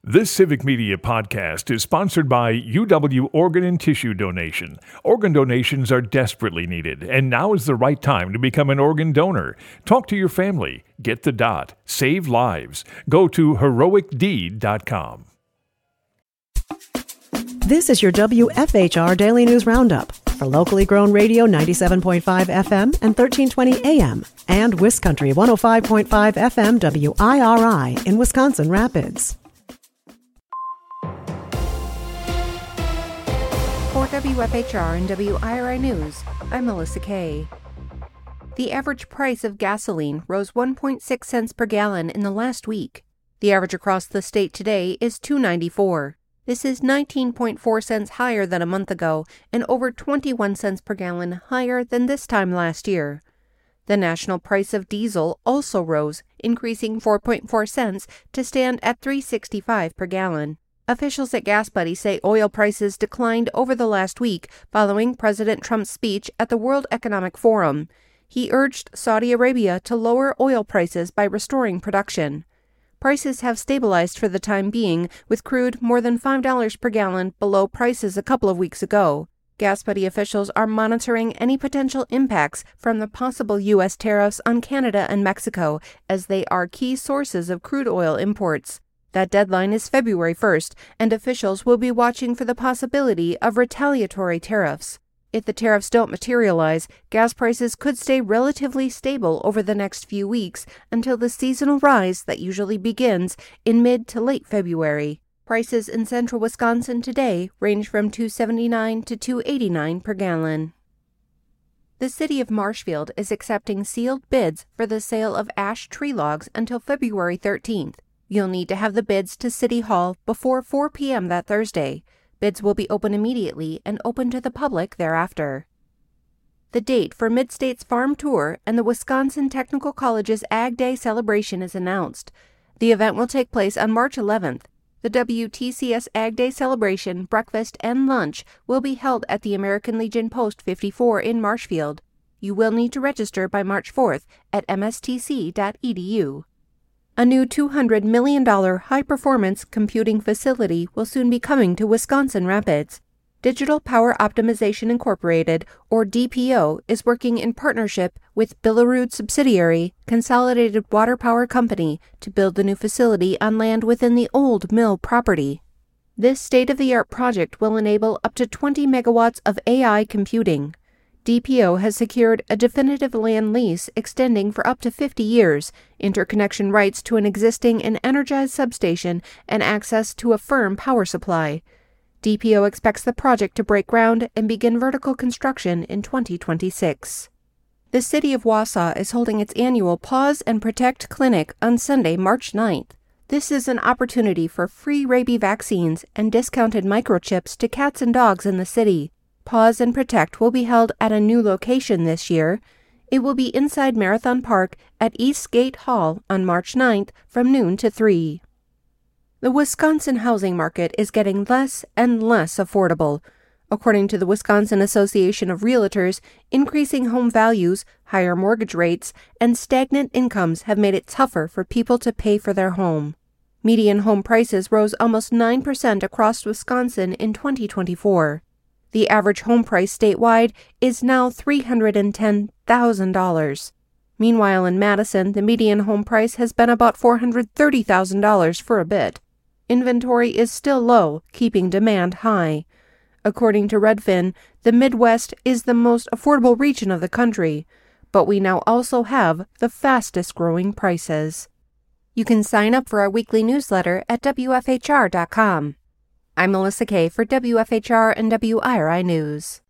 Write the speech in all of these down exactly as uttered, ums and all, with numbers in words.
This Civic Media podcast is sponsored by U W Organ and Tissue Donation. Organ donations are desperately needed, and now is the right time to become an organ donor. Talk to your family. Get the dot. Save lives. Go to heroic deed dot com. This is your W F H R Daily News Roundup for locally grown radio ninety-seven point five F M and thirteen twenty A M and WisCountry one oh five point five F M W I R I in Wisconsin Rapids. For W F H R and W I R I News, I'm Melissa Kay. The average price of gasoline rose one point six cents per gallon in the last week. The average across the state today is two dollars and ninety-four cents. This is nineteen point four cents higher than a month ago and over twenty-one cents per gallon higher than this time last year. The national price of diesel also rose, increasing four point four cents to stand at three dollars and sixty-five cents per gallon. Officials at GasBuddy say oil prices declined over the last week following President Trump's speech at the World Economic Forum. He urged Saudi Arabia to lower oil prices by restoring production. Prices have stabilized for the time being, with crude more than five dollars per gallon below prices a couple of weeks ago. GasBuddy officials are monitoring any potential impacts from the possible U S tariffs on Canada and Mexico, as they are key sources of crude oil imports. That deadline is February first, and officials will be watching for the possibility of retaliatory tariffs. If the tariffs don't materialize, gas prices could stay relatively stable over the next few weeks until the seasonal rise that usually begins in mid to late February. Prices in central Wisconsin today range from two dollars and seventy-nine cents to two dollars and eighty-nine cents per gallon. The city of Marshfield is accepting sealed bids for the sale of ash tree logs until February thirteenth. You'll need to have the bids to City Hall before four p.m. that Thursday. Bids will be open immediately and open to the public thereafter. The date for Mid-States Farm Tour and the Wisconsin Technical College's Ag Day celebration is announced. The event will take place on March eleventh. The W T C S Ag Day celebration, breakfast, and lunch will be held at the American Legion Post fifty-four in Marshfield. You will need to register by March fourth at m s t c dot e d u. A new two hundred million dollars high-performance computing facility will soon be coming to Wisconsin Rapids. Digital Power Optimization Incorporated, or D P O, is working in partnership with Billerud subsidiary, Consolidated Water Power Company, to build the new facility on land within the old mill property. This state-of-the-art project will enable up to twenty megawatts of A I computing. D P O has secured a definitive land lease extending for up to fifty years, interconnection rights to an existing and energized substation, and access to a firm power supply. D P O expects the project to break ground and begin vertical construction in twenty twenty-six. The city of Wausau is holding its annual Pause and Protect Clinic on Sunday, March ninth. This is an opportunity for free rabies vaccines and discounted microchips to cats and dogs in the city. Pause and Protect will be held at a new location this year. It will be inside Marathon Park at Eastgate Hall on March ninth from noon to three. The Wisconsin housing market is getting less and less affordable. According to the Wisconsin Association of Realtors, increasing home values, higher mortgage rates, and stagnant incomes have made it tougher for people to pay for their home. Median home prices rose almost nine percent across Wisconsin in twenty twenty-four. The average home price statewide is now three hundred ten thousand dollars. Meanwhile, in Madison, the median home price has been about four hundred thirty thousand dollars for a bit. Inventory is still low, keeping demand high. According to Redfin, the Midwest is the most affordable region of the country, but we now also have the fastest-growing prices. You can sign up for our weekly newsletter at w f h r dot com. I'm Melissa Kay for W F H R and W I R I News.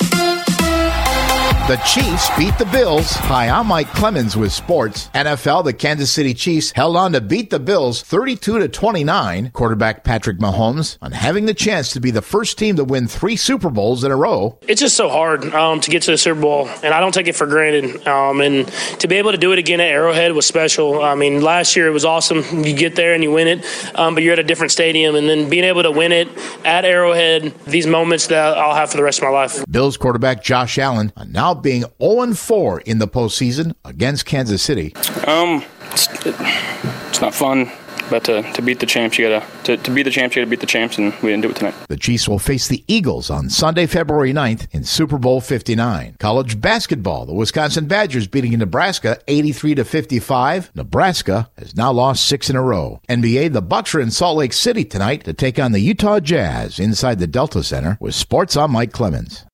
The Chiefs beat the Bills. Hi, I'm Mike Clemens with sports. N F L, the Kansas City Chiefs held on to beat the Bills thirty-two to twenty-nine. Quarterback Patrick Mahomes on having the chance to be the first team to win three Super Bowls in a row. It's just so hard um, to get to the Super Bowl, and I don't take it for granted. Um, and to be able to do it again at Arrowhead was special. I mean, last year it was awesome. You get there and you win it, um, but you're at a different stadium, and then being able to win it at Arrowhead, these moments that I'll have for the rest of my life. Bills quarterback Josh Allen now being oh and four in the postseason against Kansas City. Um, it's, it's not fun. But to, to beat the champs, you gotta to, to beat the champs, you gotta beat the champs, and we didn't do it tonight. The Chiefs will face the Eagles on Sunday, February ninth in Super Bowl fifty-nine. College basketball, the Wisconsin Badgers beating Nebraska eighty-three to fifty-five. Nebraska has now lost six in a row. N B A, the Bucks are in Salt Lake City tonight to take on the Utah Jazz inside the Delta Center. With sports, I'm Mike Clemens.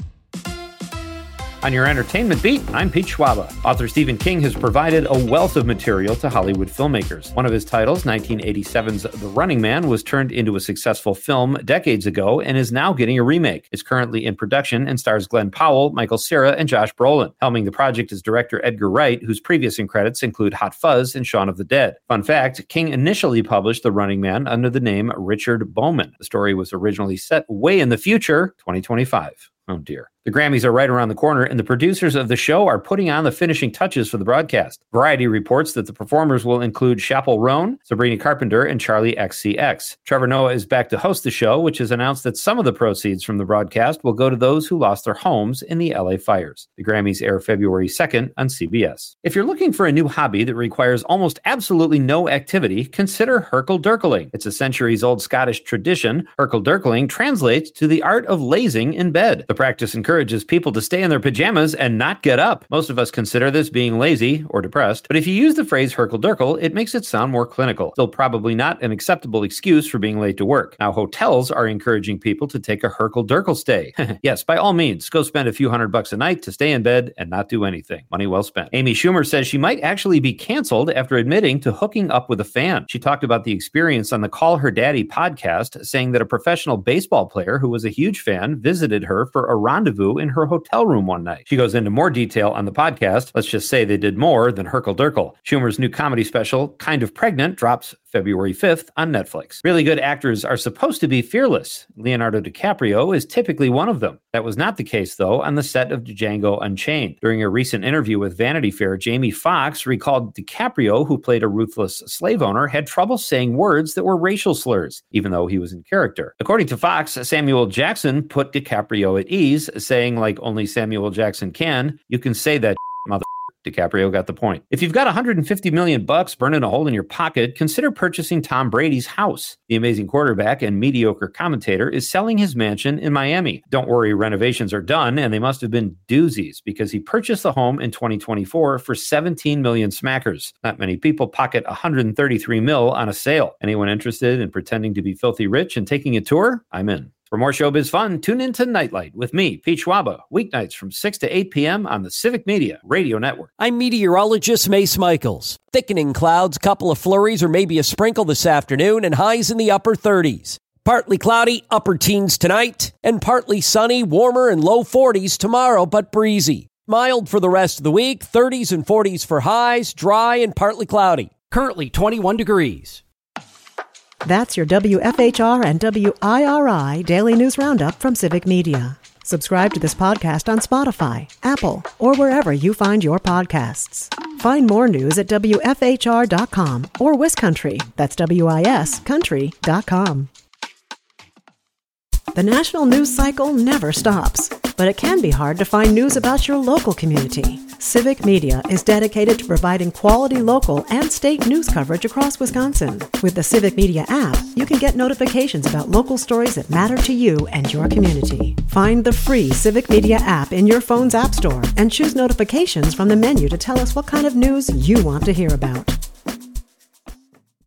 On your entertainment beat, I'm Pete Schwaba. Author Stephen King has provided a wealth of material to Hollywood filmmakers. One of his titles, nineteen eighty-seven's The Running Man, was turned into a successful film decades ago and is now getting a remake. It's currently in production and stars Glenn Powell, Michael Cera, and Josh Brolin. Helming the project is director Edgar Wright, whose previous credits include Hot Fuzz and Shaun of the Dead. Fun fact, King initially published The Running Man under the name Richard Bowman. The story was originally set way in the future, twenty twenty-five. Oh dear. The Grammys are right around the corner, and the producers of the show are putting on the finishing touches for the broadcast. Variety reports that the performers will include Chappell Roan, Sabrina Carpenter, and Charlie X C X. Trevor Noah is back to host the show, which has announced that some of the proceeds from the broadcast will go to those who lost their homes in the L A fires. The Grammys air February second on C B S. If you're looking for a new hobby that requires almost absolutely no activity, consider Herkel-Durkeling. It's a centuries-old Scottish tradition. Herkel-Durkeling translates to the art of lazing in bed. The practice encourages encourages people to stay in their pajamas and not get up. Most of us consider this being lazy or depressed, but if you use the phrase Herkel-Durkel, it makes it sound more clinical. Still probably not an acceptable excuse for being late to work. Now, hotels are encouraging people to take a Herkel-Durkel stay. Yes, by all means, go spend a few hundred bucks a night to stay in bed and not do anything. Money well spent. Amy Schumer says she might actually be canceled after admitting to hooking up with a fan. She talked about the experience on the Call Her Daddy podcast, saying that a professional baseball player who was a huge fan visited her for a rendezvous in her hotel room one night. She goes into more detail on the podcast. Let's just say they did more than Herkel-Durkel. Schumer's new comedy special, Kind of Pregnant, drops February fifth on Netflix. Really good actors are supposed to be fearless. Leonardo DiCaprio is typically one of them. That was not the case, though, on the set of Django Unchained. During a recent interview with Vanity Fair, Jamie Foxx recalled DiCaprio, who played a ruthless slave owner, had trouble saying words that were racial slurs, even though he was in character. According to Fox, Samuel Jackson put DiCaprio at ease, saying, like only Samuel Jackson can, "You can say that, mother." DiCaprio got the point. If you've got one hundred fifty million bucks burning a hole in your pocket, consider purchasing Tom Brady's house. The amazing quarterback and mediocre commentator is selling his mansion in Miami. Don't worry, renovations are done, and they must have been doozies because he purchased the home in twenty twenty-four for seventeen million smackers. Not many people pocket one hundred thirty-three mil on a sale. Anyone interested in pretending to be filthy rich and taking a tour? I'm in. For more showbiz fun, tune in to Nightlight with me, Pete Schwaba, weeknights from six to eight p.m. on the Civic Media Radio Network. I'm meteorologist Mace Michaels. Thickening clouds, couple of flurries, or maybe a sprinkle this afternoon, and highs in the upper thirties. Partly cloudy, upper teens tonight, and partly sunny, warmer and low forties tomorrow, but breezy. Mild for the rest of the week, thirties and forties for highs, dry and partly cloudy. Currently twenty-one degrees. That's your W F H R and W I R I Daily News Roundup from Civic Media. Subscribe to this podcast on Spotify, Apple, or wherever you find your podcasts. Find more news at W F H R dot com or WisCountry, that's W I S country dot com. The national news cycle never stops, but it can be hard to find news about your local community. Civic Media is dedicated to providing quality local and state news coverage across Wisconsin. With the Civic Media app, you can get notifications about local stories that matter to you and your community. Find the free Civic Media app in your phone's app store and choose notifications from the menu to tell us what kind of news you want to hear about.